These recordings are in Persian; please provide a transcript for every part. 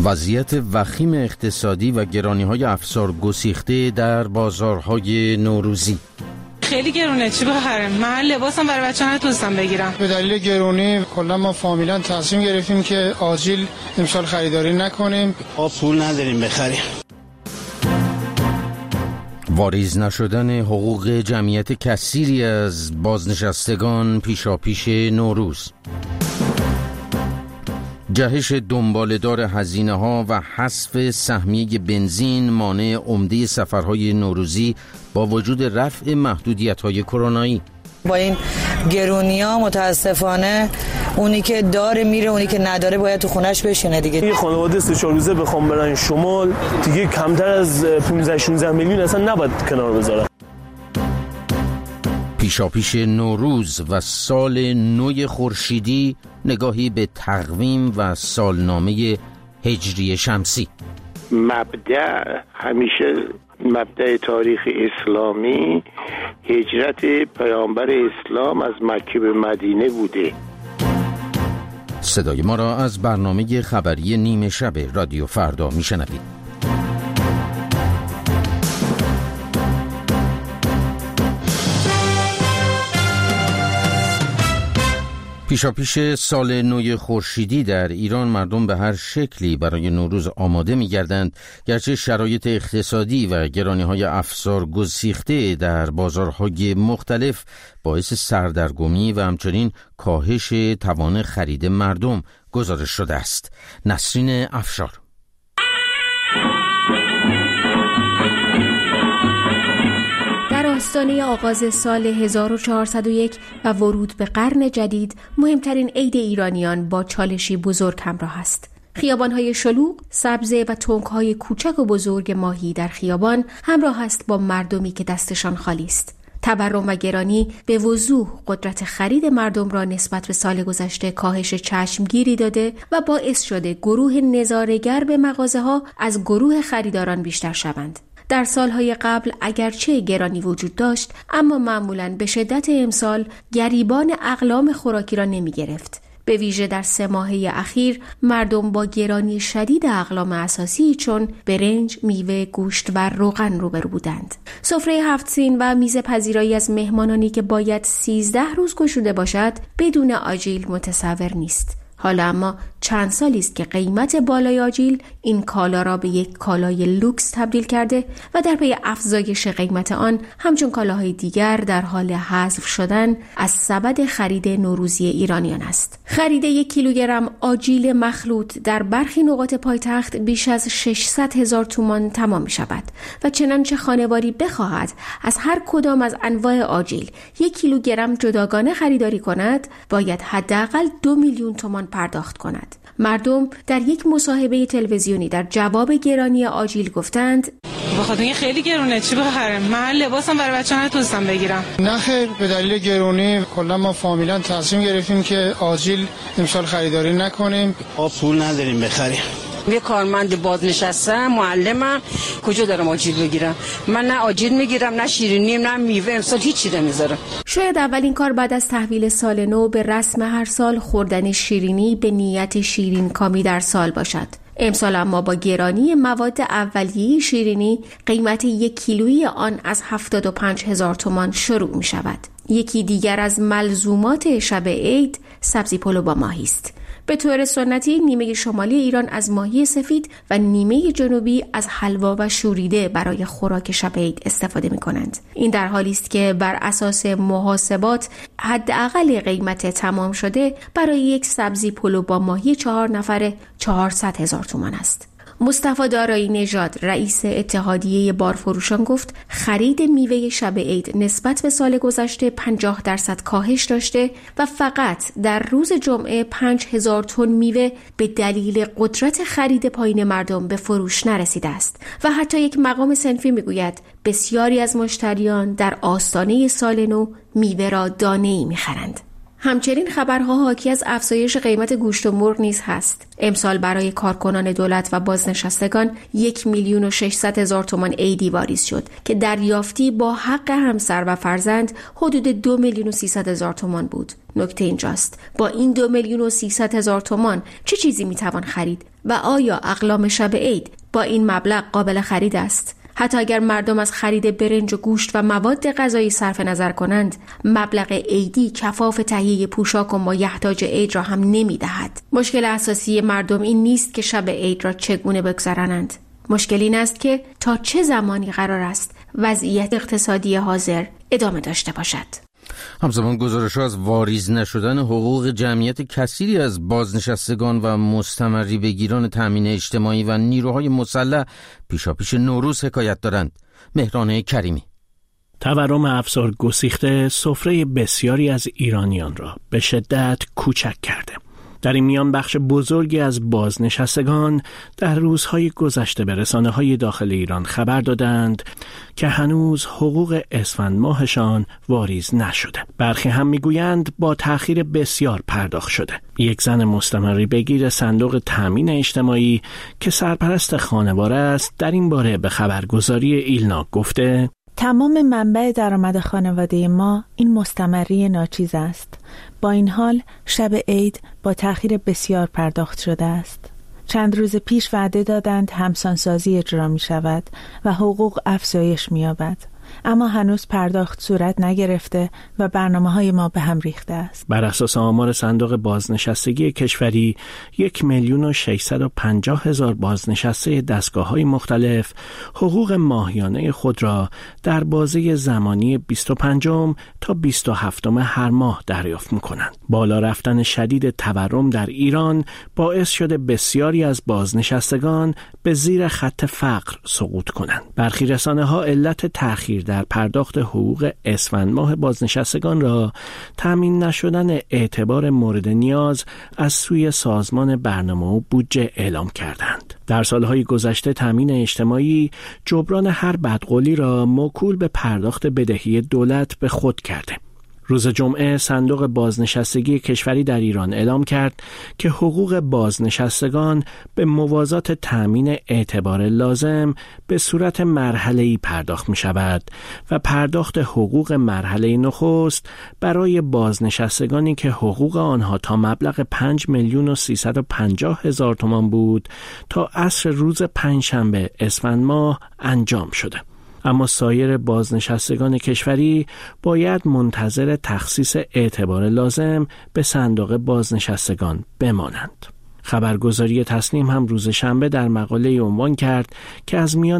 وضعیت وخیم اقتصادی و گرانی‌های افزار گسیخته در بازارهای نوروزی. خیلی گرونه، چی بخرم؟ من لباسم برای بچه‌ها نتونستم بگیرم. به دلیل گرونی کلا ما فامیلا تصمیم گرفتیم که آجیل امسال خریداری نکنیم. ما پول نداریم بخریم. واریز نشدن حقوق جمعیت کثیری از بازنشستگان پیشاپیش نوروز. جهش دنباله‌دار هزینه‌ها و حذف سهمیه بنزین مانع عمده سفرهای نوروزی با وجود رفع محدودیت‌های کرونایی. با این گرونی‌ها متاسفانه اونی که داره میره، اونی که نداره باید تو خونش بشینه دیگه. یه خانواده 3-4 روزه بخوام برن شمال دیگه کمتر از 15-16 میلیون اصلا نباید کنار بذارن. پیشاپیش نوروز و سال نو خورشیدی، نگاهی به تقویم و سالنامه هجری شمسی. مبدأ تاریخ اسلامی هجرت پیامبر اسلام از مکه به مدینه بوده. صدای ما را از برنامه خبری نیمه شب رادیو فردا میشنوید. پیشاپیش سال نو خورشیدی در ایران مردم به هر شکلی برای نوروز آماده می‌گردند، گرچه شرایط اقتصادی و گرانی‌های افزار گسیخته در بازارهای مختلف باعث سردرگمی و همچنین کاهش توان خرید مردم گزارش شده است. نسرین افشار. آستانه آغاز سال 1401 و ورود به قرن جدید، مهمترین عید ایرانیان با چالشی بزرگ همراه است. خیابان‌های شلوغ، سبزه و تونک‌های کوچک و بزرگ ماهی در خیابان همراه است با مردمی که دستشان خالی است. تورم و گرانی به وضوح قدرت خرید مردم را نسبت به سال گذشته کاهش چشمگیری داده و باعث شده گروه نظاره‌گر به مغازه‌ها از گروه خریداران بیشتر شوند. در سالهای قبل اگرچه گرانی وجود داشت، اما معمولاً به شدت امسال گریبان اقلام خوراکی را نمی گرفت. به ویژه در 3 ماهه اخیر مردم با گرانی شدید اقلام اساسی چون برنج، میوه، گوشت و روغن روبرو بودند. سفره 7 سین و میز پذیرایی از مهمانانی که باید 13 روز گشوده باشد بدون آجیل متصور نیست. حالا اما چند سالی است که قیمت بالای آجیل این کالا را به یک کالای لوکس تبدیل کرده و در پی افزایش قیمت آن همچون کالاهای دیگر در حال حذف شدن از سبد خرید نوروزی ایرانیان است. خرید 1 کیلوگرم آجیل مخلوط در برخی نقاط پایتخت بیش از 600,000 تومان تمام می شود و چنانچه خانواری بخواهد از هر کدام از انواع آجیل 1 کیلوگرم جداگانه خریداری کند، باید حداقل 2 میلیون تومان پرداخت کند. مردم در یک مصاحبه تلویزیونی در جواب گرانی آجیل گفتند بخاطر اینکه خیلی گرونه، چی بخرم؟ من لباسم برای بچه‌ها نتونستم بگیرم. نه خیر، به دلیل گرونی کلا ما فامیلا تصمیم گرفتیم که آجیل امسال خریداری نکنیم. ما پول نداریم بخریم. یه کارمند بازنشستم، معلمم، کجا دارم آجیل بگیرم؟ من نه آجیل میگیرم، نه شیرینی، نه میوه، امسال هیچی نمیذارم. شاید اولین کار بعد از تحویل سال نو به رسم هر سال خوردن شیرینی به نیت شیرین کامی در سال باشد. امسال اما با گرانی مواد اولیه شیرینی، قیمت 1 کیلویی آن از 75,000 تومان شروع می شود. یکی دیگر از ملزومات شب عید سبزی پلو با ماهی است. به طور سنتی نیمه شمالی ایران از ماهی سفید و نیمه جنوبی از حلوا و شوریده برای خوراک شب عید استفاده می کنند. این در حالی است که بر اساس محاسبات حداقل قیمت تمام شده برای یک سبزی پلو با ماهی 4 نفره 400,000 تومان است. مصطفی دارایی نژاد رئیس اتحادیه بارفروشان گفت خرید میوه شب عید نسبت به سال گذشته 50% کاهش داشته و فقط در روز جمعه 5,000 تن میوه به دلیل قدرت خرید پایین مردم به فروش نرسیده است و حتی یک مقام صنفی میگوید بسیاری از مشتریان در آستانه سال نو میوه را دانه‌ای میخرند. همچنین خبرها حاکی از افزایش قیمت گوشت و مرغ نیز هست. امسال برای کارکنان دولت و بازنشستگان 1,600,000 تومان عیدی واریز شد که دریافتی با حق همسر و فرزند حدود 2,300,000 تومان بود. نکته اینجاست با این 2,300,000 تومان چه چیزی میتوان خرید و آیا اقلام شب عید با این مبلغ قابل خرید است؟ حتی اگر مردم از خرید برنج و گوشت و مواد غذایی صرف نظر کنند، مبلغ عیدی کفاف تهیه پوشاک و مایحتاج عید را هم نمی‌دهد. مشکل اساسی مردم این نیست که شب عید را چگونه بگذرانند. مشکل این است که تا چه زمانی قرار است وضعیت اقتصادی حاضر ادامه داشته باشد. همزمان گزارش‌ها از واریز نشدن حقوق جمعیت کثیری از بازنشستگان و مستمری بگیران تامین اجتماعی و نیروهای مسلح پیشاپیش نوروز حکایت دارند. مهران کریمی. تورم افزار گسیخته سفره بسیاری از ایرانیان را به شدت کوچک کرده. در این میان بخش بزرگی از بازنشستگان در روزهای گذشته به رسانه‌های داخل ایران خبر دادند که هنوز حقوق اسفند ماهشان واریز نشده. برخی هم میگویند با تأخیر بسیار پرداخت شده. یک زن مستمری بگیر صندوق تامین اجتماعی که سرپرست خانوار است در این باره به خبرگزاری ایلنا گفته: تمام منبع درآمد خانواده ما این مستمری ناچیز است. با این حال شب عید با تأخیر بسیار پرداخت شده است. چند روز پیش وعده دادند همسانسازی اجرا می شود و حقوق افزایش می یابد. اما هنوز پرداخت صورت نگرفته و برنامه‌های ما به هم ریخته است. بر اساس آمار صندوق بازنشستگی کشوری 1,650,000 بازنشسته دستگاه‌های مختلف حقوق ماهیانه خود را در بازه زمانی 25 تا 27 هر ماه دریافت می‌کنند. بالا رفتن شدید تورم در ایران باعث شده بسیاری از بازنشستگان به زیر خط فقر سقوط کنند. برخی رسانه‌ها علت تأخیر در پرداخت حقوق اسفند ماه بازنشستگان را تامین نشدن اعتبار مورد نیاز از سوی سازمان برنامه و بودجه اعلام کردند. در سالهای گذشته تامین اجتماعی جبران هر بدقولی را موکول به پرداخت بدهی دولت به خود کرده. روز جمعه صندوق بازنشستگی کشوری در ایران اعلام کرد که حقوق بازنشستگان به موازات تامین اعتبار لازم به صورت مرحله‌ای پرداخت می شود و پرداخت حقوق مرحله نخست برای بازنشستگانی که حقوق آنها تا مبلغ 5,350,000 تومان بود تا عصر روز پنجشنبه اسفند ماه انجام شده. اما سایر بازنشستگان کشوری باید منتظر تخصیص اعتبار لازم به صندوق بازنشستگان بمانند. خبرگزاری تسنیم هم روز شنبه در مقاله عنوان کرد که از میان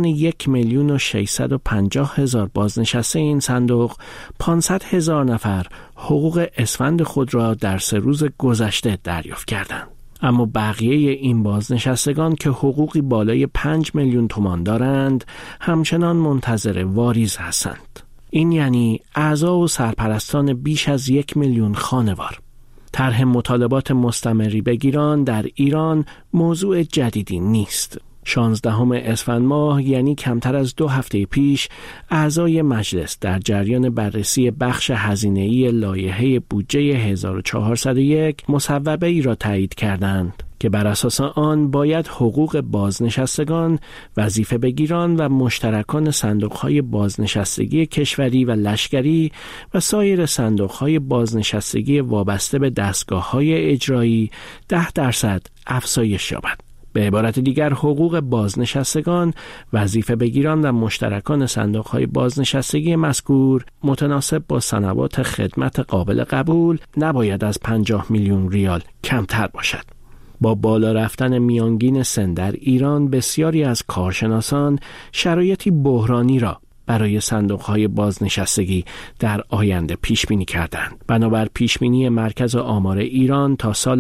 1,650,000 بازنشسته این صندوق 500,000 نفر حقوق اسفند خود را در 3 روز گذشته دریافت کردند. اما بقیه این بازنشستگان که حقوقی بالای 5 میلیون تومان دارند همچنان منتظر واریز هستند. این یعنی اعضا و سرپرستان بیش از 1 میلیون خانوار. طرح مطالبات مستمری بگیران در ایران موضوع جدیدی نیست. 16 اسفند ماه یعنی کمتر از 2 هفته پیش اعضای مجلس در جریان بررسی بخش هزینه‌ای لایحه بودجه 1401 مصوبه ای را تایید کردند که بر اساس آن باید حقوق بازنشستگان، وظیفه بگیران و مشترکان صندوق‌های بازنشستگی کشوری و لشکری و سایر صندوق‌های بازنشستگی وابسته به دستگاه‌های اجرایی 10% افزایش یابد. به عبارت دیگر حقوق بازنشستگان، وظیفه بگیران و مشترکان صندوق‌های بازنشستگی مذکور متناسب با سنوات خدمت قابل قبول نباید از 50 میلیون ریال کمتر باشد. با بالا رفتن میانگین سن در ایران بسیاری از کارشناسان شرایطی بحرانی را برای صندوق‌های بازنشستگی در آینده پیش بینی کردند. بنابر پیش بینی مرکز آمار ایران تا سال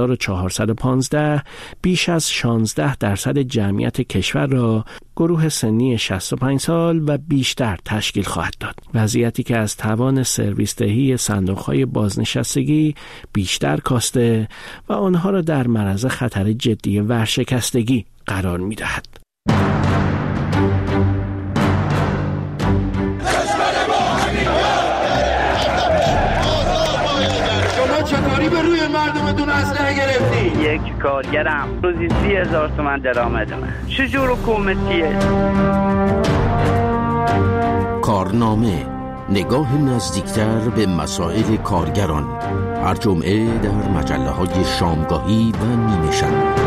1415 بیش از 16% جمعیت کشور را گروه سنی 65 سال و بیشتر تشکیل خواهد داد. وضعیتی که از توان سرویس دهی صندوق‌های بازنشستگی بیشتر کاسته و آنها را در معرض خطر جدی ورشکستگی قرار می‌دهد. چطوری به روی مردمتون اسلحه گرفتی؟ یک کارگرم روزی 30,000 تومان درآمد من. چجور حکومتیه؟ کارنامه نگاه نزدیکتر به مسائل کارگران، هر جمعه در مجله‌های شامگاهی و نیمه شب.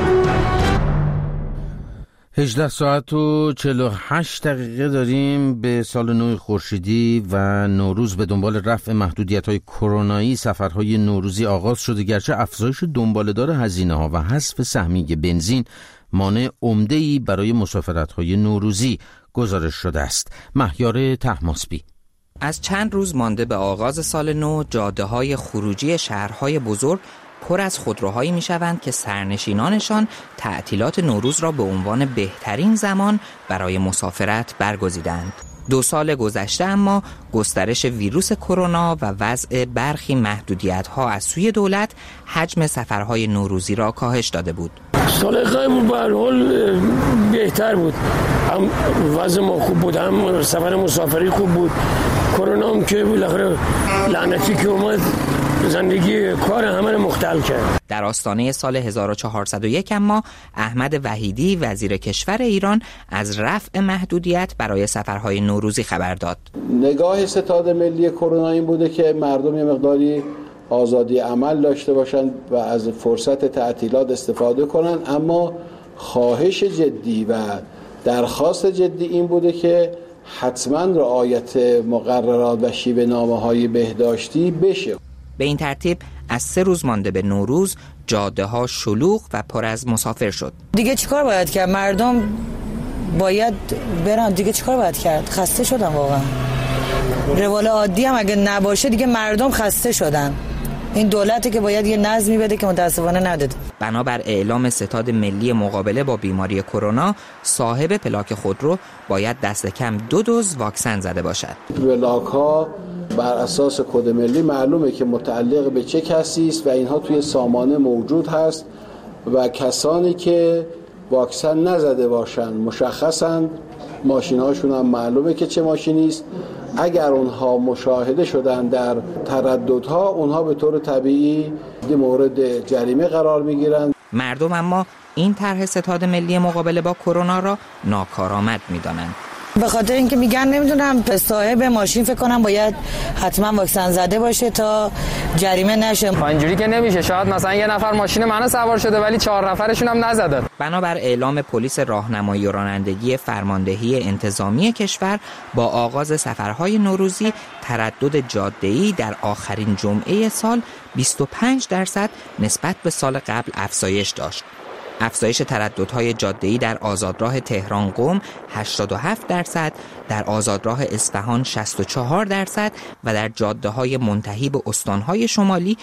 18 ساعت و 48 دقیقه داریم به سال نو خورشیدی و نوروز. به دنبال رفع محدودیت‌های کرونایی سفرهای نوروزی آغاز شده، گرچه افزایش دنباله‌دار هزینه‌ها و حذف سهمیه بنزین مانع عمده‌ای برای مسافرت‌های نوروزی گزارش شده است. مهیار طهماسبی. از چند روز مانده به آغاز سال نو، جاده‌های خروجی شهرهای بزرگ پر از خودروهایی می‌شوند که سرنشینانشان تعطیلات نوروز را به عنوان بهترین زمان برای مسافرت برگزیدند. 2 سال گذشته اما گسترش ویروس کرونا و وضع برخی محدودیت‌ها از سوی دولت حجم سفرهای نوروزی را کاهش داده بود. سال قبل به هر حال بهتر بود، هم وضع ما خوب بود، هم سفر مسافری خوب بود. کرونا هم که بالاخره لعنتی که اومد زندگی کار همه رو مختل کرد. در آستانه سال 1401 اما احمد وحیدی وزیر کشور ایران از رفع محدودیت برای سفرهای نوروزی خبر داد. نگاه ستاد ملی کرونا این بوده که مردم یه مقداری آزادی عمل داشته باشند و از فرصت تعطیلات استفاده کنند، اما خواهش جدی و درخواست جدی این بوده که حتما رعایت مقررات و شیوه نامه‌های بهداشتی بشه. به این ترتیب از 3 روز مانده به نوروز جاده ها شلوغ و پر از مسافر شد. دیگه چیکار باید کرد؟ مردم باید برن. دیگه چیکار باید کرد؟ خسته شدن واقعا. روال عادی هم اگه نباشه دیگه مردم خسته شدن. این دولتی که باید یه نظمی بده که متاسفانه نداده. بنابر اعلام ستاد ملی مقابله با بیماری کرونا، صاحب پلاک خودرو باید دست کم 2 دوز واکسن زده باشد. پلاک‌ها بر اساس کد ملی معلومه که متعلق به چه کسی است و اینها توی سامانه موجود هست و کسانی که واکسن نزده باشند مشخصند، ماشین‌هاشون هم معلومه که چه ماشینی است. اگر اونها مشاهده شدن در ترددها، اونها به طور طبیعی مورد جریمه قرار میگیرند. مردم اما این طرح ستاد ملی مقابله با کرونا را ناکارآمد می‌دانند. به خاطر اینکه میگن نمیدونم صاحب ماشین فکر کنم باید حتما واکسن زده باشه تا جریمه نشه. اینجوری که نمیشه. شاید مثلا یه نفر ماشین منو سوار شده ولی 4 نفرشون هم نزدن. بنابر اعلام پلیس راهنمایی و رانندگی فرماندهی انتظامی کشور، با آغاز سفرهای نوروزی تردد جاده‌ای در آخرین جمعه سال 25% نسبت به سال قبل افزایش داشت. افزایش ترددهای جاده‌ای در آزادراه تهران قم 87%، در آزادراه اصفهان 64% و در جاده‌های منتهی به استان‌های شمالی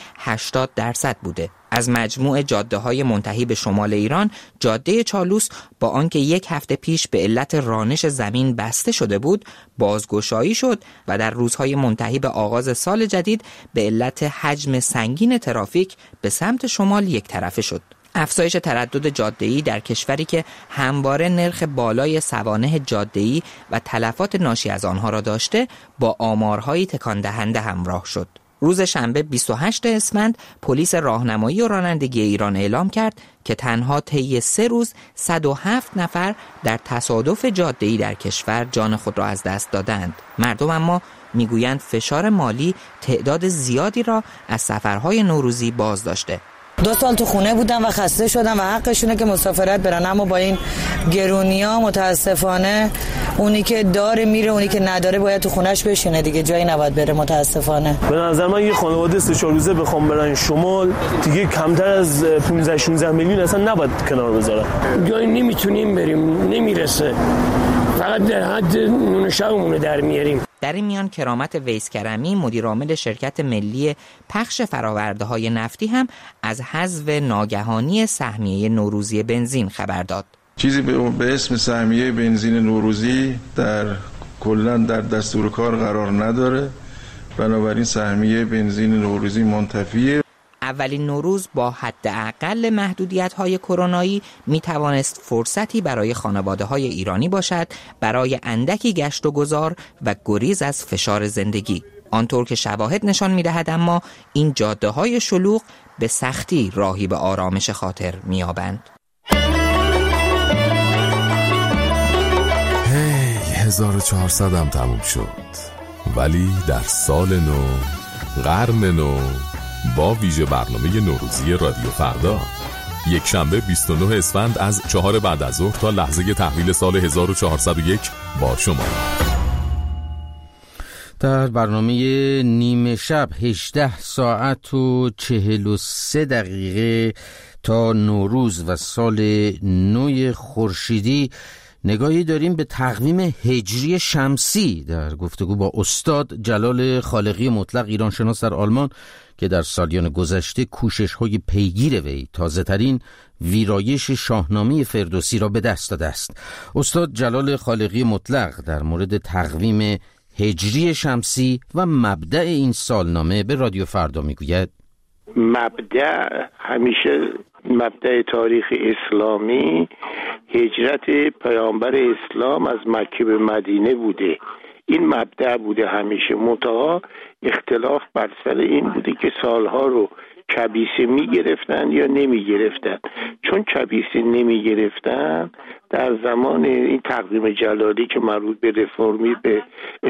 80% بوده. از مجموع جاده‌های منتهی به شمال ایران، جاده چالوس با آنکه 1 هفته پیش به علت رانش زمین بسته شده بود، بازگشایی شد و در روزهای منتهی به آغاز سال جدید به علت حجم سنگین ترافیک به سمت شمال یک طرفه شد. افزایش تردد جاده‌ای در کشوری که همواره نرخ بالای سوانح جاده‌ای و تلفات ناشی از آنها را داشته، با آمارهای تکان دهنده همراه شد. روز شنبه 28 اسفند پلیس راهنمایی و رانندگی ایران اعلام کرد که تنها طی 3 روز 107 نفر در تصادف جاده‌ای در کشور جان خود را از دست دادند. مردم اما میگویند فشار مالی تعداد زیادی را از سفرهای نوروزی باز داشته. 2 سال تو خونه بودن و خسته شدن و حقشونه که مسافرت برن، اما با این گرونیا متاسفانه اونی که داره میره، اونی که نداره باید تو خونش بشینه دیگه، جایی نباید بره متاسفانه. به نظر من یه خانواده 3-4 روزه بخوام برن شمال دیگه کمتر از 15-16 میلیون اصلا نباید کنار بذارن. جایی نمیتونیم بریم، نمیرسه، فقط در حد نون شبمون در میاریم. در این میان کرامت ویس کرمی، مدیر عامل شرکت ملی پخش فرآورده‌های نفتی، هم از حذف ناگهانی سهمیه نوروزی بنزین خبر داد. چیزی به اسم سهمیه بنزین نوروزی در کلاً در دستور کار قرار نداره، بنابراین سهمیه بنزین نوروزی منتفیه. اولین نوروز با حداقل محدودیت‌های کرونایی می‌توانست فرصتی برای خانواده‌های ایرانی باشد برای اندکی گشت و گذار و گریز از فشار زندگی. آنطور که شواهد نشان می‌دهد اما این جاده‌های شلوغ به سختی راهی به آرامش خاطر می‌یابند. 1400 هم تموم شد. ولی در سال نو، قرن نو، با ویژه برنامه نوروزی رادیو فردا، یک شنبه 29 اسفند از 4 بعد از ظهر تا لحظه تحویل سال 1401 با شما. در برنامه نیمه شب 18 ساعت و 43 دقیقه تا نوروز و سال نو خورشیدی نگاهی داریم به تقویم هجری شمسی در گفتگو با استاد جلال خالقی مطلق، ایرانشناس در آلمان، که در سالیان گذشته کوشش‌های پیگیر وی تازه‌ترین ویرایش شاهنامه فردوسی را به دست داده است. استاد جلال خالقی مطلق در مورد تقویم هجری شمسی و مبدأ این سالنامه به رادیو فردا میگوید: مبدأ همیشه مبدأ تاریخ اسلامی هجرت پیامبر اسلام از مکه به مدینه بوده. این مبدأ بوده همیشه، منتها اختلاف بر سر این بوده که سالها رو کبیسه می گرفتن یا نمی گرفتن. چون کبیسه نمی گرفتن، در زمان این تقویم جلالی که مربوط به رفرمی، به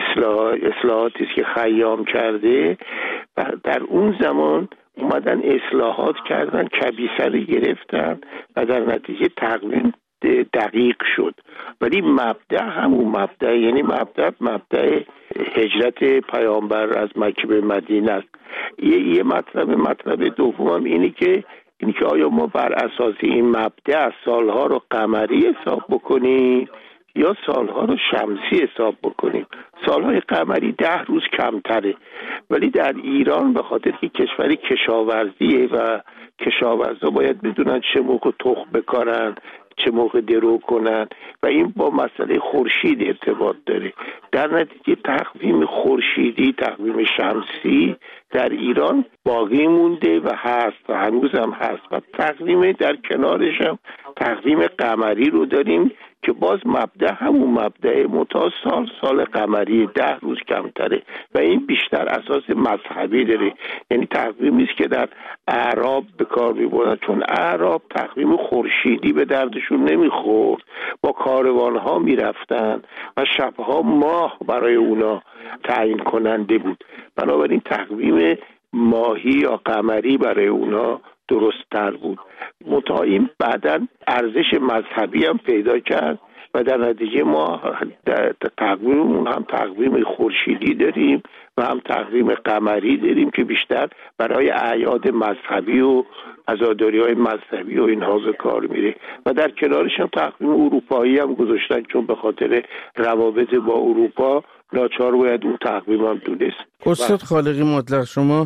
اصلاحاتی است که خیام کرده، در اون زمان اومدن اصلاحات کردن، کبیسه رو گرفتن و در نتیجه تقویم دقیق شد. ولی مبدأ همون مبدأ، یعنی مبدأ هجرت پیامبر از مکه به مدینه است. یه مطلب دوم اینه که آیا ما بر اساس این مبدأ سالها رو قمری حساب بکنیم یا سالها رو شمسی حساب بکنیم. سالهای قمری 10 روز کمتره، ولی در ایران به خاطر که کشور کشاورزیه و کشاورزا باید بدونن چه موقع تخم بکارن، چه موقع درو کنن و این با مسئله خورشید ارتباط داره. در نتیجه تقویم خورشیدی، تقویم شمسی در ایران باقی مونده و هست و هنوز هم هست و تقویم در کنارش هم تقویم قمری رو داریم که باز مبدأ همون مبدأ متا سال قمری 10 روز کمتره و این بیشتر اساس مذهبی داره. یعنی تقویمی است که در اعراب به کار می‌بردن، چون اعراب تقویم خورشیدی به دردشون نمیخورد، با کاروان‌ها میرفتن و شبها ماه برای اونا تعیین کننده بود. بنابراین تقویم ماهی یا قمری برای اونا درست‌تر بود. متعایم بعداً ارزش مذهبی هم پیدا کرد و در نتیجه ما در تقویممون هم تقویم خورشیدی داریم و هم تقویم قمری داریم که بیشتر برای اعیاد مذهبی و عزاداری‌های مذهبی و اینها به کار میره و در کنارش هم تقویم اروپایی هم گذاشتن، چون به خاطر روابط با اروپا ناچار باید اون تقویم هم دونست. استاد خالقی مطلق، شما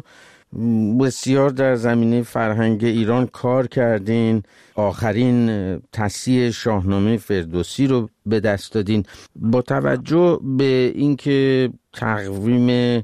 بسیار در زمینه فرهنگ ایران کار کردین، آخرین تصحیح شاهنامه فردوسی رو به دست دادین. با توجه به اینکه تقویم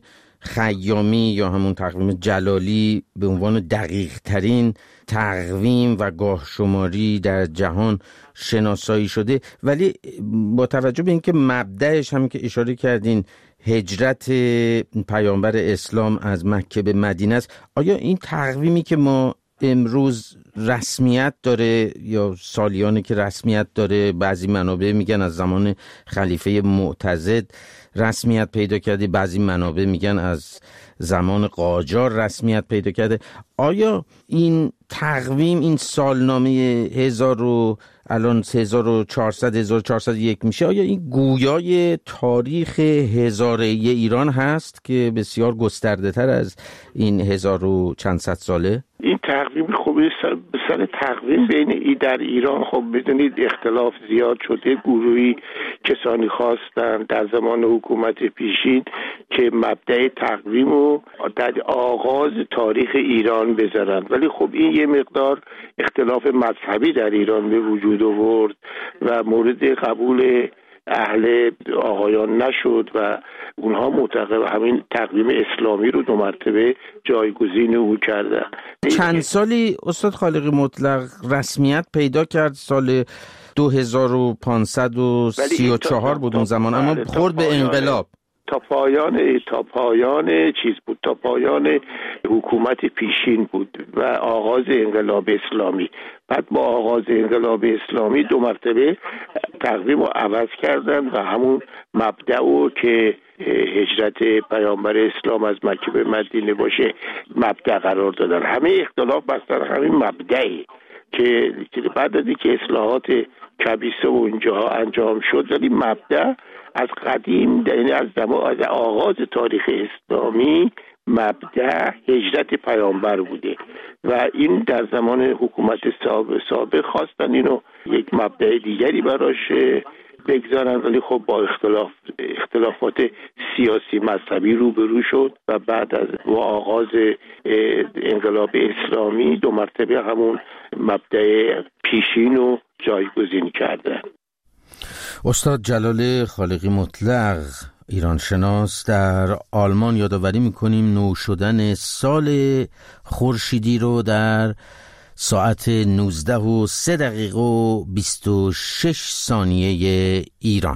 خیامی یا همون تقویم جلالی به عنوان دقیق ترین تقویم و گاه شماری در جهان شناسایی شده، ولی با توجه به اینکه مبدأش هم که اشاره کردین هجرت پیامبر اسلام از مکه به مدینه است، آیا این تقویمی که ما امروز رسمیت داره یا سالیانی که رسمیت داره، بعضی منابع میگن از زمان خلیفه معتضد رسمیت پیدا کرده، بعضی منابع میگن از زمان قاجار رسمیت پیدا کرده، آیا این تقویم، این سالنامه الان 1401 میشه، آیا این گویای تاریخ هزاره ایران هست که بسیار گسترده تر از این 1000 و چند صد ساله؟ این تقویم خب سر تقویم بین در ایران خب بدونید اختلاف زیاد شده. گروهی کسانی خواستن در زمان حکومت پیشین که مبدأ تقویم رو در آغاز تاریخ ایران بذارن، ولی خب این یه مقدار اختلاف مذهبی در ایران به وجود آورد و مورد قبول اهل آقایان نشد و اونها معتقد همین تقویم اسلامی رو 2 مرتبه جایگزین او کردن. چند سالی استاد خالقی مطلق رسمیت پیدا کرد؟ سال 2534 بود اون زمان، اما خورد به انقلاب. تا پایان چیز بود، تا پایان حکومت پیشین بود و آغاز انقلاب اسلامی. بعد با آغاز انقلاب اسلامی 2 مرتبه تقویم رو عوض کردن و همون مبدأ که هجرت پیامبر اسلام از مکه به مدینه باشه مبدأ قرار دادن. همه اختلاف بستر همین مبدأی که بعد از اینکه اصلاحات کبیسه و اونجاها انجام شد، ولی مبدأ از قدیم، یعنی از آغاز تاریخ اسلامی مبدأ هجرت پیامبر بوده و این در زمان حکومت سابق خواستن اینو یک مبدأ دیگری براش بگذارن، ولی خب با اختلافات سیاسی مذهبی روبرو شد و بعد از آغاز انقلاب اسلامی 2 مرتبه همون مبدأ پیشین رو جایگزین کردن. استاد جلال خالقی مطلق، ایرانشناس، در آلمان یادآوری میکنیم نو شدن سال خورشیدی رو در ساعت 19:03:26 ایران.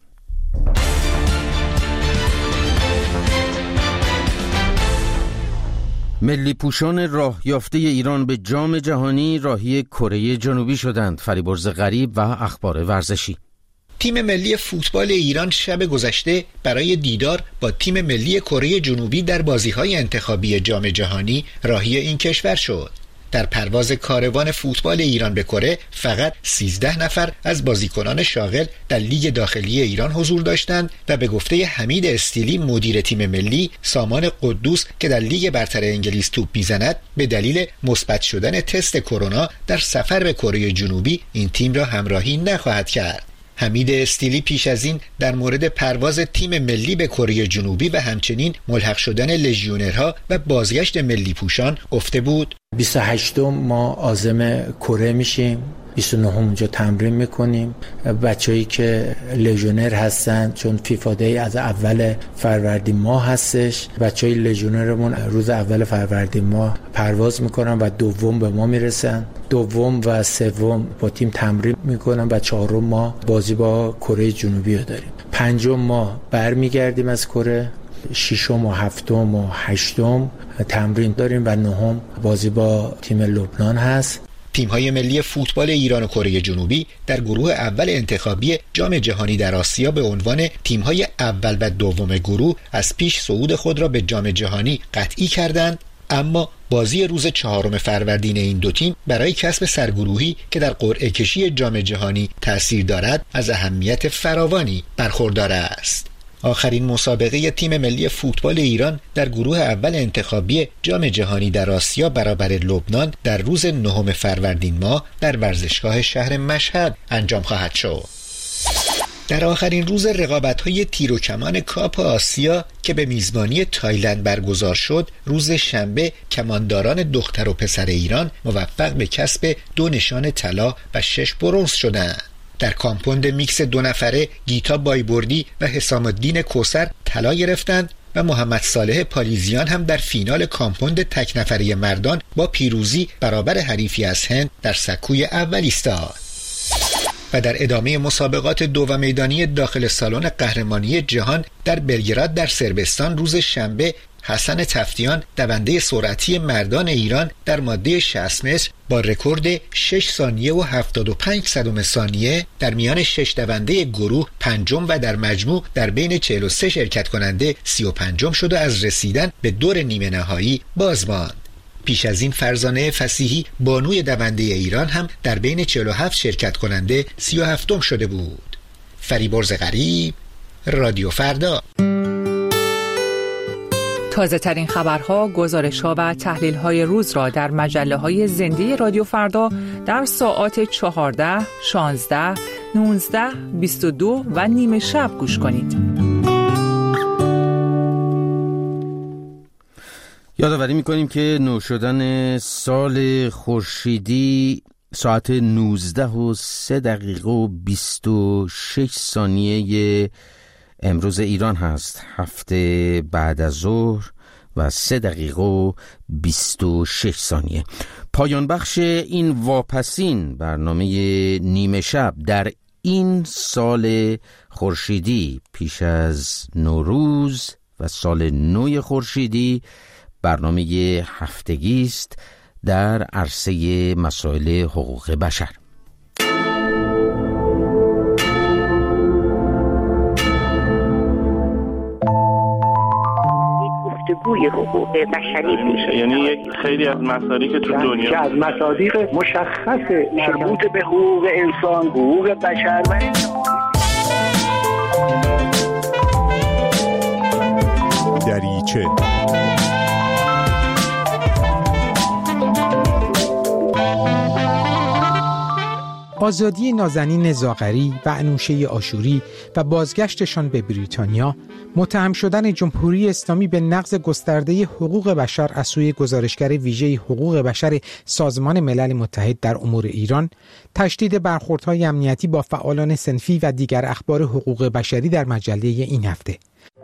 ملی پوشان راه یافته ایران به جام جهانی راهی کره جنوبی شدند. فریبرز غریب و اخبار ورزشی. تیم ملی فوتبال ایران شب گذشته برای دیدار با تیم ملی کره جنوبی در بازی‌های انتخابی جام جهانی راهی این کشور شد. در پرواز کاروان فوتبال ایران به کره فقط 13 نفر از بازیکنان شاغل در لیگ داخلی ایران حضور داشتند و به گفته حمید استیلی مدیر تیم ملی، سامان قدوس که در لیگ برتر انگلیس توپ میزند به دلیل مثبت شدن تست کرونا در سفر به کره جنوبی این تیم را همراهی نخواهد کرد. حمید استیلی پیش از این در مورد پرواز تیم ملی به کره جنوبی و همچنین ملحق شدن لژیونرها و بازگشت ملی پوشان گفته بود: 28 ما عازم کره میشیم، 29 اونجا تمرین میکنیم. بچه‌ای که لژیونر هستن، چون فیفا دی از اول فروردین ماه هستش، بچه‌ای لژیونرمون روز اول فروردین ماه پرواز میکنن و دوم به ما میرسن. دوم و سوم با تیم تمرین میکنن و چهارم ما بازی با کره جنوبی رو داریم. پنجم ما برمیگردیم از کره. ششم و هفتم و هشتم تمرین داریم و نهم بازی با تیم لبنان هست. تیم‌های ملی فوتبال ایران و کره جنوبی در گروه اول انتخابی جام جهانی در آسیا به عنوان تیم‌های اول و دوم گروه از پیش صعود خود را به جام جهانی قطعی کردند، اما بازی روز 4 فروردین این دو تیم برای کسب سرگروهی که در قرعه کشی جام جهانی تأثیر دارد از اهمیت فراوانی برخوردار است. آخرین مسابقه تیم ملی فوتبال ایران در گروه اول انتخابی جام جهانی در آسیا برابر لبنان در روز 9 فروردین ماه در ورزشگاه شهر مشهد انجام خواهد شد. در آخرین روز رقابت‌های تیر و کمان کاپ آسیا که به میزبانی تایلند برگزار شد، روز شنبه کمانداران دختر و پسر ایران موفق به کسب 2 نشان طلا و 6 برنز شدند. در کامپوند میکس 2 نفره گیتا بایبردی و حسام الدین کوثر طلا گرفتند و محمد صالح پالیزیان هم در فینال کامپوند تک نفره مردان با پیروزی برابر حریفی از هند در سکوی اول ایستاد. و در ادامه مسابقات 2 میدانی داخل سالن قهرمانی جهان در بلگراد در صربستان روز شنبه، حسن تفتیان دونده سرعتی مردان ایران در ماده 60 متر با رکورد 6 ثانیه و 75 صدم ثانیه در میان 6 دونده گروه پنجم و در مجموع در بین 43 شرکت کننده 35م شد و از رسیدن به دور نیمه نهایی باز ماند. پیش از این فرزانه فصیحی بانوی دونده ایران هم در بین 47 شرکت کننده 37م شده بود. فریبرز غریب، رادیو فردا. تازه ترین خبرها، گزارش‌ها و تحلیل‌های روز را در مجله‌های زنده رادیو فردا در ساعات 14، 16، 19، 22 و نیمه شب گوش کنید. یادآوری می‌کنیم که نو شدن سال خورشیدی ساعت 19:03:26 امروز ایران هست، هفته بعد از ظهر و 3:26. پایان بخش این واپسین برنامه نیمه شب در این سال خورشیدی پیش از نوروز و سال نو خورشیدی برنامه هفتگی است در عرصه مسائل حقوق بشر. الگوی حقوق بشری میشه. یعنی یک خیلی از مصادیق که تو دنیا که از مصادیق مشخص مربوط به حقوق انسان، حقوق بشر و دریچه. آزادی نازنین زاغری و انوشه آشوری و بازگشتشان به بریتانیا، متهم شدن جمهوری اسلامی به نقض گسترده حقوق بشر از سوی گزارشگر ویژه حقوق بشر سازمان ملل متحد در امور ایران، تشدید برخوردهای امنیتی با فعالان صنفی و دیگر اخبار حقوق بشری در مجله این هفته.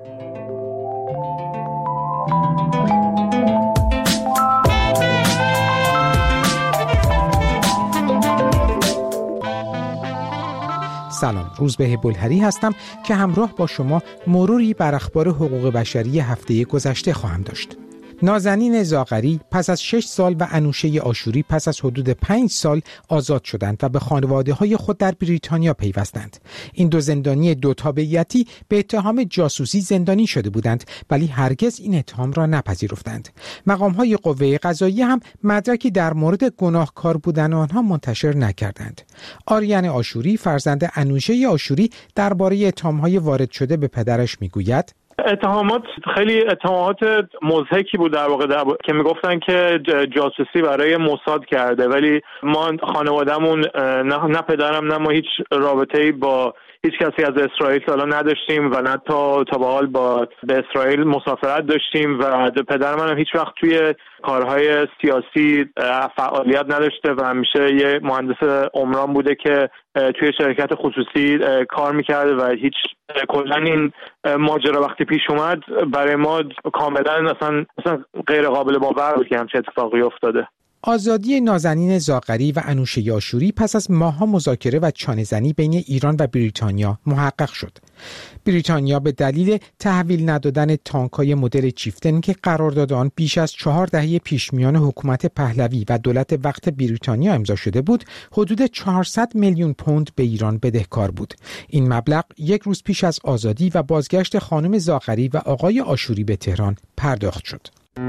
سلام، روزبه بلهری هستم که همراه با شما مروری بر اخبار حقوق بشری هفته گذشته خواهم داشت. نازنین زاغری پس از 6 سال و انوشه آشوری پس از حدود 5 سال آزاد شدند و به خانواده‌های خود در بریتانیا پیوستند. این دو زندانی دو تابعیتی به اتهام جاسوسی زندانی شده بودند، ولی هرگز این اتهام را نپذیرفتند. مقام‌های قوه قضاییه هم مدرکی در مورد گناهکار بودن آنها منتشر نکردند. آریان آشوری فرزند انوشه آشوری درباره اتهام‌های وارد شده به پدرش میگوید: اتهامات خیلی اتهامات مضحکی بود در واقع که میگفتن که جاسوسی برای موساد کرده، ولی ما خانوادهمون نه پدرم نه ما هیچ رابطه‌ای با هیچ کسی از اسرائیل تا نداشتیم و نه تا به حال به اسرائیل مسافرت داشتیم و پدر منم هیچ وقت توی کارهای سیاسی فعالیت نداشته و همیشه یه مهندس عمران بوده که توی شرکت خصوصی کار میکرده و هیچ کلا این ماجرا وقتی پیش اومد برای ما کاملا اصلا غیر قابل باور بود که همچین اتفاقی افتاده. آزادی نازنین زاغری و انوشه آشوری پس از ماه‌ها مذاکره و چانه‌زنی بین ایران و بریتانیا محقق شد. بریتانیا به دلیل تحویل ندادن تانک‌های مدل چیفتن که قرارداد آن بیش از 4 دهه پیش میان حکومت پهلوی و دولت وقت بریتانیا امضا شده بود، حدود 400 میلیون پوند به ایران بدهکار بود. این مبلغ یک روز پیش از آزادی و بازگشت خانم زاغری و آقای آشوری به تهران پرداخت شد.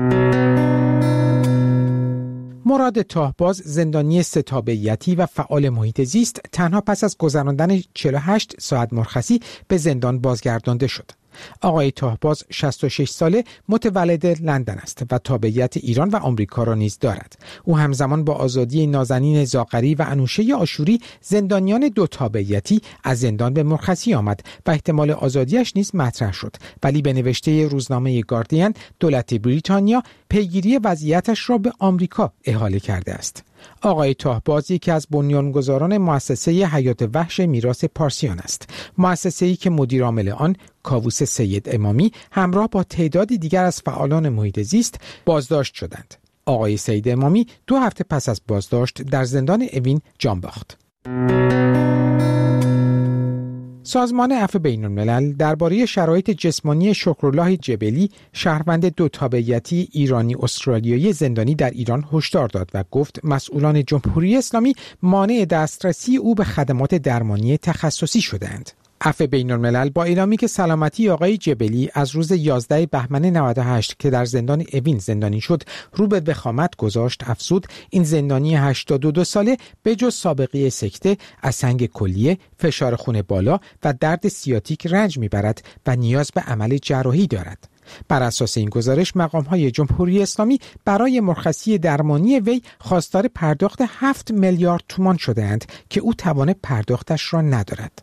مراد تاهباز، زندانی 3 تابعیتی و فعال محیط زیست، تنها پس از گذراندن 48 ساعت مرخصی به زندان بازگردانده شد. آقای تاهباز 66 ساله، متولد لندن است و تابعیت ایران و آمریکا را نیز دارد. او همزمان با آزادی نازنین زاغری و انوشه آشوری، زندانیان 2 تابعیتی از زندان به مرخصی آمد و احتمال آزادیش نیز مطرح شد، ولی به نوشته روزنامه گاردین دولت بریتانیا پیگیری وضعیتش را به آمریکا احاله کرده است. آقای تاهباز یکی از بنیانگذاران مؤسسه حیات وحش میراث پارسیان است، مؤسسه‌ای که مدیر عامل آن کاووس سید امامی همراه با تعدادی دیگر از فعالان محیط زیست بازداشت شدند. آقای سید امامی 2 هفته پس از بازداشت در زندان اوین جان باخت. سازمان عفو بین‌الملل درباره شرایط جسمانی شکرالله جبلی، شهروند 2 تابعیتی ایرانی استرالیایی زندانی در ایران، هشدار داد و گفت مسئولان جمهوری اسلامی مانع دسترسی او به خدمات درمانی تخصصی شدند. عفو بین‌الملل با اعلامی که سلامتی آقای جبلی از روز 11 بهمن 98 که در زندان اوین زندانی شد رو به وخامت گذاشت، افزود این زندانی 82 ساله به جز سابقه سکته از سنگ کلیه، فشار خون بالا و درد سیاتیک رنج میبرد و نیاز به عمل جراحی دارد. بر اساس این گزارش مقام‌های جمهوری اسلامی برای مرخصی درمانی وی خواستار پرداخت 7 میلیارد تومان شده‌اند که او توان پرداختش را ندارد.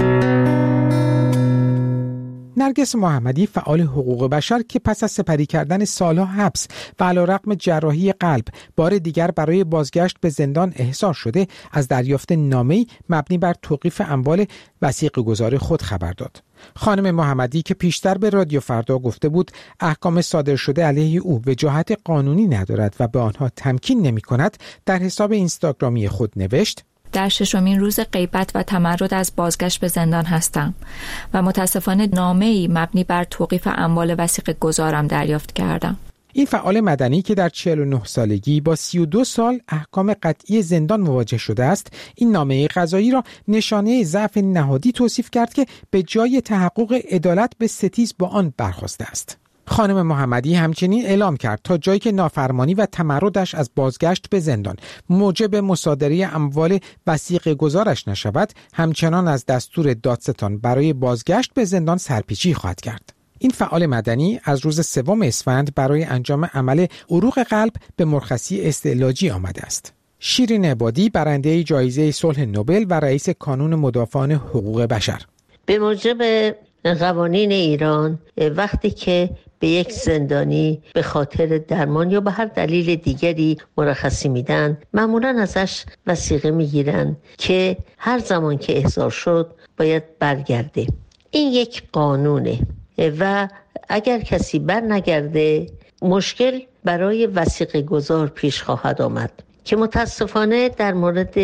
نرگس محمدی، فعال حقوق بشر که پس از سپری کردن سالها حبس و علیرغم جراحی قلب بار دیگر برای بازگشت به زندان احضار شده، از دریافت نامه‌ای مبنی بر توقیف اموال وثیقه‌گذار خود خبر داد. خانم محمدی که پیشتر به رادیو فردا گفته بود احکام صادر شده علیه او وجاهت قانونی ندارد و به آنها تمکین نمی‌کند، در حساب اینستاگرامی خود نوشت: در 6مین روز غیبت و تمرد از بازگشت به زندان هستم و متاسفانه نامه‌ای مبنی بر توقیف اموال وثیقه گذارم دریافت کردم. این فعال مدنی که در 49 سالگی با 32 سال احکام قطعی زندان مواجه شده است، این نامه قضایی را نشانه ضعف نهادی توصیف کرد که به جای تحقق عدالت به ستیز با آن برخاسته است. خانم محمدی همچنین اعلام کرد تا جایی که نافرمانی و تمردش از بازگشت به زندان موجب مصادره اموال وثیقه گذارش نشود، همچنان از دستور دادستان برای بازگشت به زندان سرپیچی خواهد کرد. این فعال مدنی از روز 3 اسفند برای انجام عمل عروق قلب به مرخصی استعلاجی آمده است. شیرین عبادی، برنده جایزه صلح نوبل و رئیس کانون مدافعان حقوق بشر: به موجب قوانین ایران وقتی که به یک زندانی به خاطر درمان یا به هر دلیل دیگری مرخصی میدن، معمولا ازش وثیقه میگیرن که هر زمان که احضار شد باید برگرده. این یک قانونه و اگر کسی بر نگرده مشکل برای وثیقه گذار پیش خواهد آمد که متاسفانه در مورد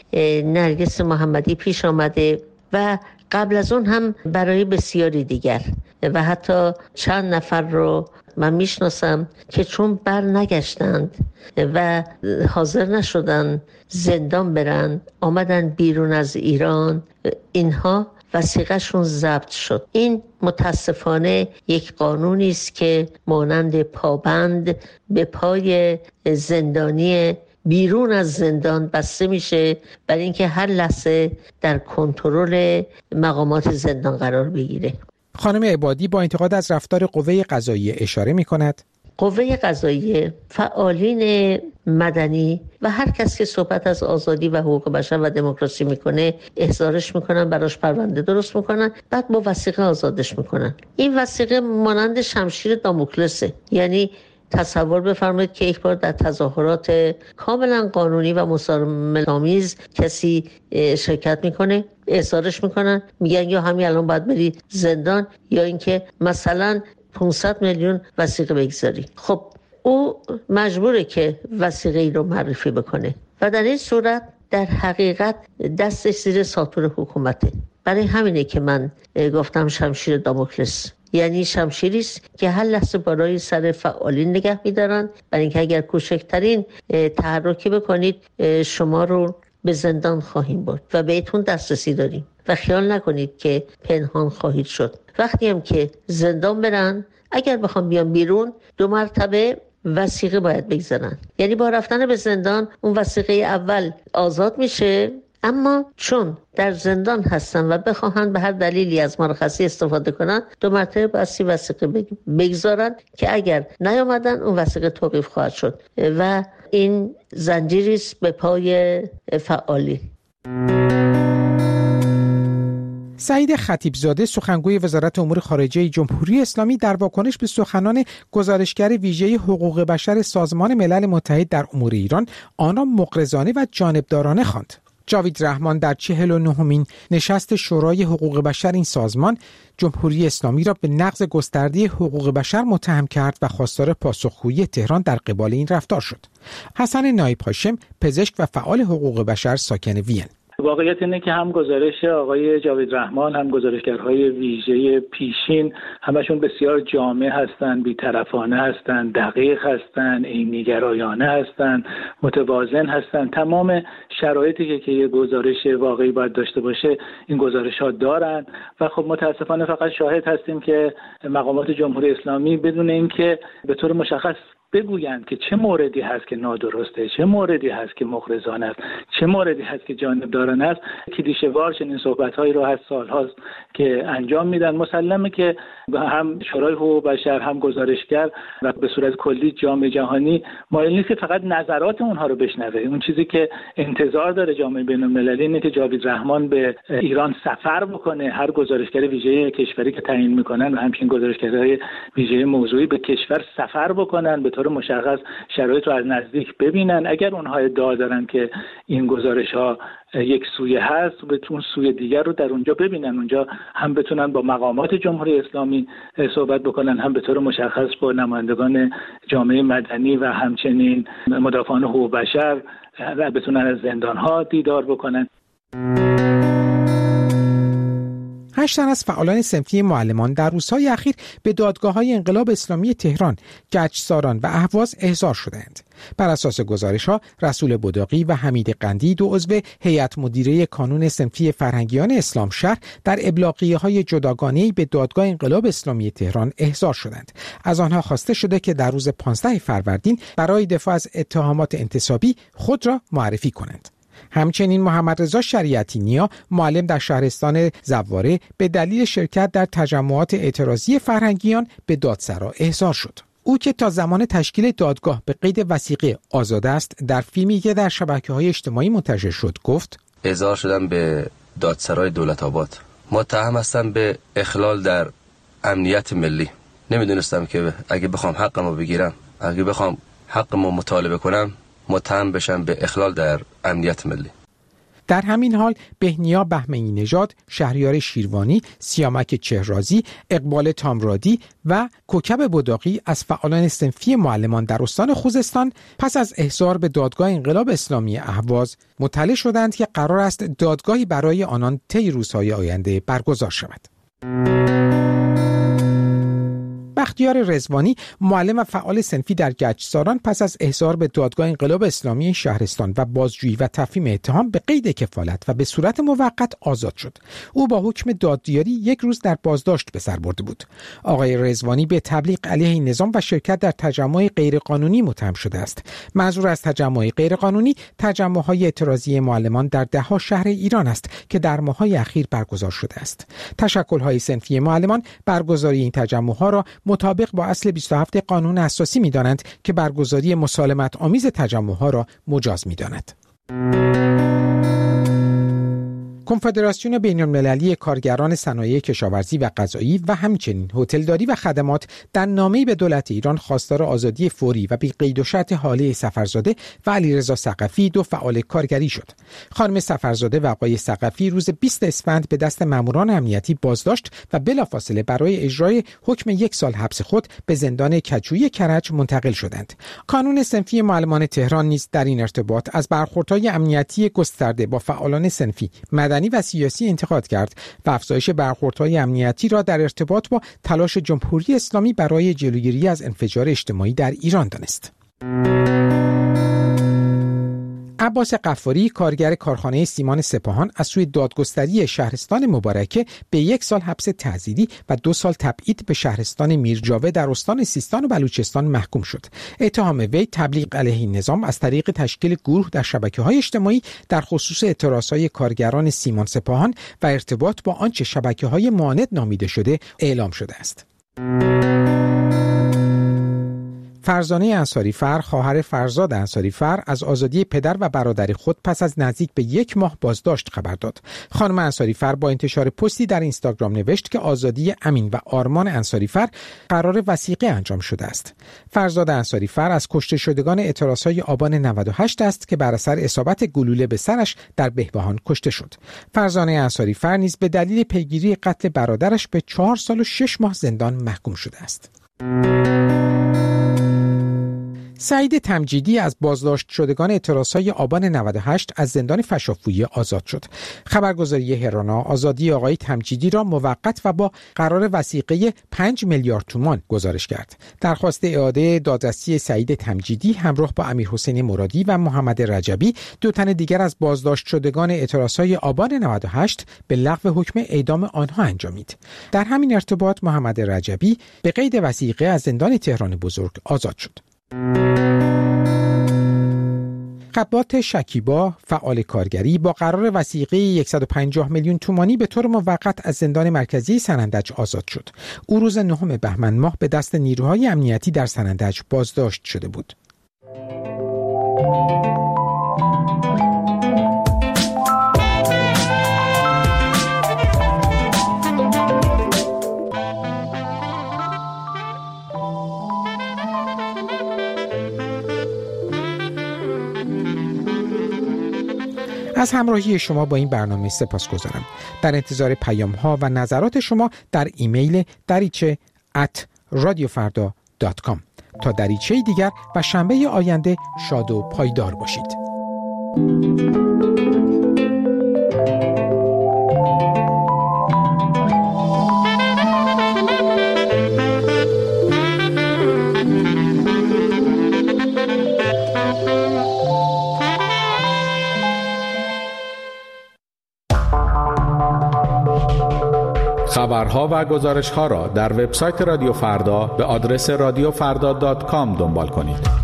نرگس محمدی پیش آمده و قبل از اون هم برای بسیاری دیگر و حتی چند نفر رو من میشناسم که چون بر نگشتند و حاضر نشدن زندان برن، آمدن بیرون از ایران، اینها وثیقه‌شون ضبط شد. این متاسفانه یک قانونی است که مانند پابند به پای زندانی بیرون از زندان بسته میشه برای اینکه هر لحظه در کنترل مقامات زندان قرار بگیره. خانم عبادی با انتقاد از رفتار قوه قضاییه اشاره می‌کند: قوه قضاییه، فعالین مدنی و هر کس که صحبت از آزادی و حقوق بشر و دموکراسی میکنه احضارش میکنن، براش پرونده درست میکنن، بعد با وثیقه آزادش میکنن. این وثیقه مانند شمشیر داموکلسه. یعنی تصور بفرمایید که یک بار در تظاهرات کاملا قانونی و مسالمت‌آمیز کسی شرکت میکنه، احضارش میکنن، میگن یا همین الان باید بری زندان یا اینکه مثلا 500 میلیون وثیقه بگذاری. خب او مجبوره که وثیقه ای رو معرفی بکنه و در این صورت در حقیقت دستش زیر ساطور حکومته. برای همینه که من گفتم شمشیر داموکلس، یعنی شمشیری است که هر لحظه بالای سر فعالین نگه می‌دارن، برای اینکه اگر کوچکترین تحرکی بکنید شما رو به زندان خواهیم برد و بهتون دسترسی داریم و خیال نکنید که پنهان خواهید شد. وقتی هم که زندان برن، اگر بخوام بیان بیرون 2 مرتبه وثیقه باید بگذارن. یعنی با رفتن به زندان اون وثیقه اول آزاد میشه، اما چون در زندان هستن و بخواهند به هر دلیلی از مرخصی استفاده کنن 2 مرتبه باید وثیقه بگذارن که اگر نیامدن اون وثیقه توقیف خواهد شد و این زنجیری است به پای فعالی. سعید خطیبزاده، سخنگوی وزارت امور خارجه جمهوری اسلامی، در واکنش به سخنان گزارشگر ویژه حقوق بشر سازمان ملل متحد در امور ایران، آن را مغرضانه و جانبدارانه خواند. جاوید رحمان در 49مین نشست شورای حقوق بشر این سازمان جمهوری اسلامی را به نقض گسترده حقوق بشر متهم کرد و خواستار پاسخگویی تهران در قبال این رفتار شد. حسن نایب هاشم، پزشک و فعال حقوق بشر ساکن وین: واقعیت اینه که هم گزارش آقای جاوید رحمان هم گزارشگرهای ویژه پیشین همشون بسیار جامع هستند، بی‌طرفانه هستند، دقیق هستند، عینی‌گرایانه هستند، متوازن هستند. تمام شرایطی که یه گزارش واقعی باید داشته باشه این گزارش‌ها دارن و خب متاسفانه فقط شاهد هستیم که مقامات جمهوری اسلامی بدون اینکه به طور مشخص بگویند که چه موردی هست که نادرسته، چه موردی هست که مغرضانه است، چه موردی هست که جانبدارانه است، کلیشه‌وار چنین صحبت‌هایی رو از سال‌هاست که انجام میدن. مسلمه که هم شورای حقوق بشر هم گزارشگر و به صورت کلی جامعه جهانی مایل نیست که فقط نظرات اونها رو بشنوه. اون چیزی که انتظار داره جامعه بین‌المللی اینه که جاوید رحمان به ایران سفر بکنه، هر گزارشگر ویژه کشوری که تعیین میکنن و همچنین گزارشگرای ویژه موضوعی به کشور سفر بکنن، به طور مشخص شرایط رو از نزدیک ببینن. اگر اونها ادعا دارن که این گزارش‌ها یک سویه هست، به اون سویه دیگر رو در اونجا ببینن، اونجا هم بتونن با مقامات جمهوری اسلامی صحبت بکنن، هم به طور مشخص با نمایندگان جامعه مدنی و همچنین مدافعان حقوق بشر و بتونن از زندان‌ها دیدار بکنن. 8 تن از فعالان صنفی معلمان در روزهای اخیر به دادگاه‌های انقلاب اسلامی تهران، گچساران و اهواز احضار شدند. بر اساس گزارش‌ها رسول بداقی و حمید قندی، دو عضو هیئت مدیره کانون صنفی فرهنگیان اسلام شهر، در ابلاغیه‌های جداگانه‌ای به دادگاه انقلاب اسلامی تهران احضار شدند. از آنها خواسته شده که در روز 15 فروردین برای دفاع از اتهامات انتصابی خود را معرفی کنند. همچنین محمد رضا شریعتی نیا، معلم در شهرستان زواره، به دلیل شرکت در تجمعات اعتراضی فرهنگیان به دادسرا احضار شد. او که تا زمان تشکیل دادگاه به قید وثیقه آزاد است، در فیلمی که در شبکه‌های اجتماعی منتشر شد گفت: احضار شدم به دادسرای دولت‌آباد. متهم هستم به اخلال در امنیت ملی. نمیدونستم که اگه بخوام حقمو بگیرم، اگه بخوام حقمو مطالبه کنم، متهم بشم به اخلال در امنیت ملی. در همین حال بهنیا بهمنی نژاد، شهریار شیروانی، سیامک چهرازی، اقبال تامرادی و کوکب بداقی از فعالان صنفی معلمان در استان خوزستان پس از احضار به دادگاه انقلاب اسلامی اهواز مطلع شدند که قرار است دادگاهی برای آنان طی روزهای آینده برگزار شود. بختیار رضوانی، معلم و فعال صنفی در گچساران، پس از احضار به دادگاه انقلاب اسلامی شهرستان و بازجویی و تفهیم اتهام به قید کفالت و به صورت موقت آزاد شد. او با حکم دادیاری 1 روز در بازداشت به سر برده بود. آقای رضوانی به تبلیغ علیه این نظام و شرکت در تجمع غیرقانونی متهم شده است. منظور از تجمع غیرقانونی تجمع‌های اعتراضی معلمان در 10 شهر ایران است که در ماه‌های اخیر برگزار شده است. تشکل‌های صنفی معلمان برگزاری این تجمع‌ها را مطابق با اصل 27 قانون اساسی می‌دانند که برگزاری مسالمت آمیز تجمع‌ها را مجاز می‌داند. کنفدراسیون بین‌المللی کارگران صنایع کشاورزی و غذایی و همچنین هتلداری و خدمات در نامه‌ای به دولت ایران خواستار آزادی فوری و بی قید و شرط حاله سفرزاده و علیرضا ثقفی، 2 فعال کارگری شد. خانم سفرزاده و آقای ثقفی روز 20 اسفند به دست ماموران امنیتی بازداشت و بلافاصله برای اجرای حکم 1 سال حبس خود به زندان کجوی کرج منتقل شدند. کانون صنفی معلمان تهران نیز در این ارتباط از برخوردهای امنیتی گسترده با فعالان صنفی، مدنی و سیاسی انتقاد کرد و افزایش برخوردهای امنیتی را در ارتباط با تلاش جمهوری اسلامی برای جلوگیری از انفجار اجتماعی در ایران دانست. عباس غفاری، کارگر کارخانه سیمان سپاهان، از سوی دادگستری شهرستان مبارکه به 1 سال حبس تعزیری و 2 سال تبعید به شهرستان میرجاوه در استان سیستان و بلوچستان محکوم شد. اتهام وی تبلیغ علیه این نظام از طریق تشکیل گروه در شبکه‌های اجتماعی در خصوص اعتراضهای کارگران سیمان سپاهان و ارتباط با آنچه شبکه‌های معاند نامیده شده اعلام شده است. فرزانه انصاریفر، خواهر فرزاد انصاریفر، از آزادی پدر و برادر خود پس از نزدیک به 1 ماه بازداشت خبر داد. خانم انصاریفر با انتشار پستی در اینستاگرام نوشت که آزادی امین و آرمان انصاریفر قرار وثیقه انجام شده است. فرزاد انصاریفر از کشته شدگان اعتراضهای آبان 98 است که بر اثر اصابت گلوله به سرش در بهبهان کشته شد. فرزانه انصاریفر نیز به دلیل پیگیری قتل برادرش به 4 سال و 6 ماه زندان محکوم شده است. سعید تمجیدی از بازداشت شدگان اعتراضهای آبان 98 از زندان فشافویه آزاد شد. خبرگزاری هرانا آزادی آقای تمجیدی را موقت و با قرار وثیقه 5 میلیارد تومان گزارش کرد. درخواست اعاده دادرسی سعید تمجیدی همراه با امیرحسین مرادی و محمد رجبی، 2 تن دیگر از بازداشت شدگان اعتراضهای آبان 98 به لغو حکم اعدام آنها انجامید. در همین ارتباط محمد رجبی به قید وثیقه از زندان تهران بزرگ آزاد شد. قبات شکیبا، فعال کارگری، با قرار وثیقه 150 میلیون تومانی به طور موقت از زندان مرکزی سنندج آزاد شد. او روز 9 بهمن ماه به دست نیروهای امنیتی در سنندج بازداشت شده بود. از همراهی شما با این برنامه سپاسگزارم. در انتظار پیام‌ها و نظرات شما در ایمیل dariche@radiofarda.com. تا دریچه دیگر و شنبه آینده شاد و پایدار باشید. خبرها و گزارش‌ها را در وبسایت رادیو فردا به آدرس radiofrda.com دنبال کنید.